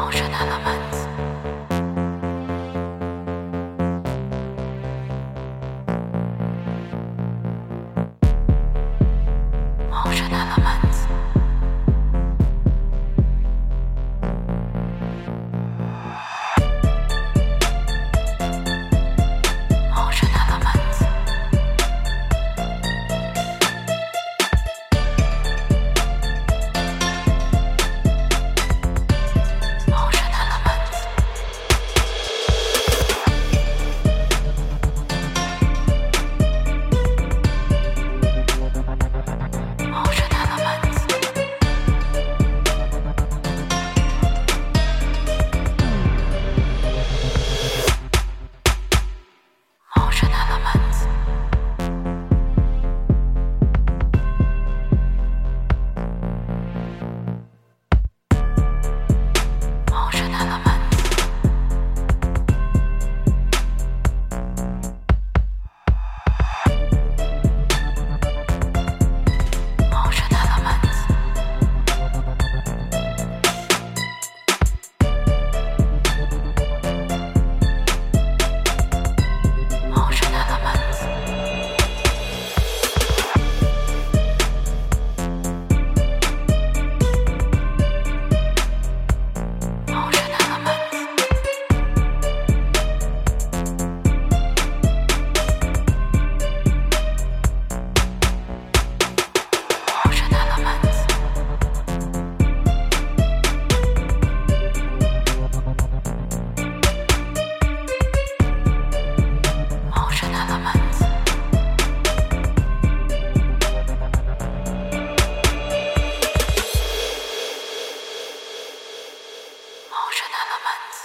Motion elements. Motion elements. Motion elements. Motion elements. Motion elements. Motion elements. Motion elements. Motion elements. Motion elements. Motion elements. Motion elements. Motion elements. Motion elements.